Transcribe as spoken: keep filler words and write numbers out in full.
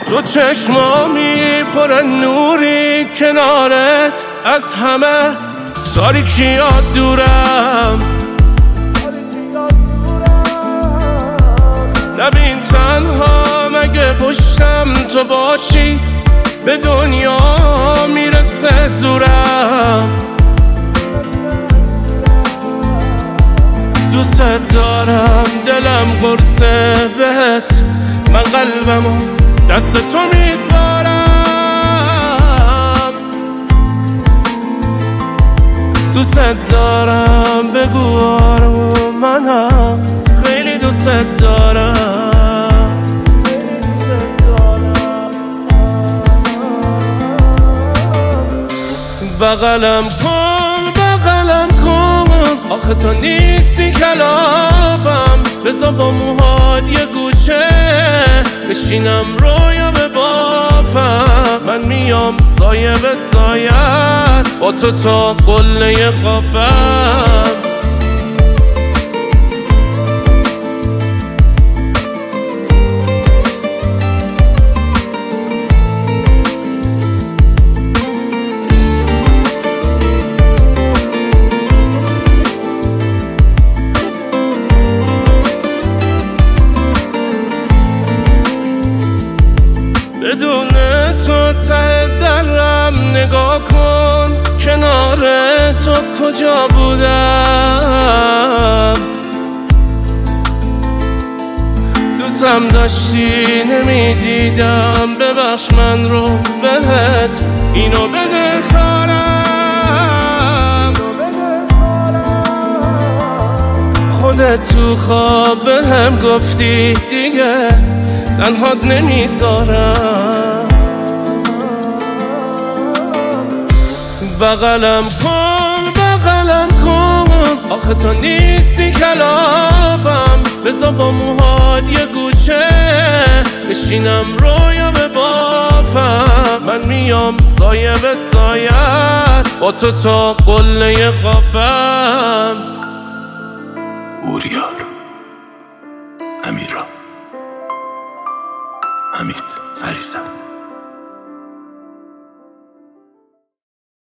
تو چشمامی پر نوری کنارت، از همه تاریکیات دورم. نبین تنها مگه پشتم تو باشی، به دنیا میرسه زورم. دوست دارم دلم قرصه بهت، من قلبمو دست تو میسپارم. دوست دارم بگو آروم، منم خیلی دوست دارم. بغلم کن بغلم کن، آخه تو نیستی کلافم. بذار با موهات یه گوشه بشینم رویا به بافم. من میام سایه به سایت، با تو تا قله قافم. بدون تو ته درم نگاه کن، کنار تو کجا بودم. دوستم داشتی نمیدیدم، ببخش من رو بهت اینو بده کارم. خودت تو خواب بهم گفتی دیگه تنهات نمیذارم. بغلم کن بغلم کن، آخه تو نیستی کلافم. بذار با موهات یه گوشه بشینم رویا به بافم. من میام سایه به سایت، با تو تا قله قافم. بوریار، امیرا، حمید، فریزم.